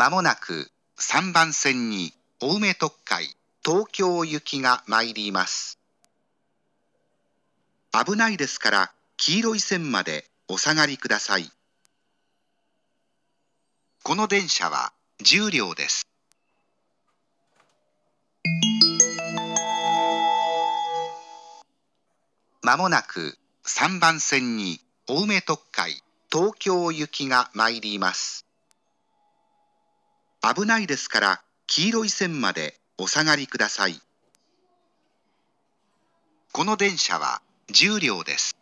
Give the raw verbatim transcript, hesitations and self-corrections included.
まもなくさんばん線に青梅特快東京行きが参ります。危ないですから黄色い線までお下がりください。この電車はじゅう両です。まもなくさんばん線に青梅特快東京行きが参ります。危ないですから黄色い線までお下がりください。この電車はじゅう両です。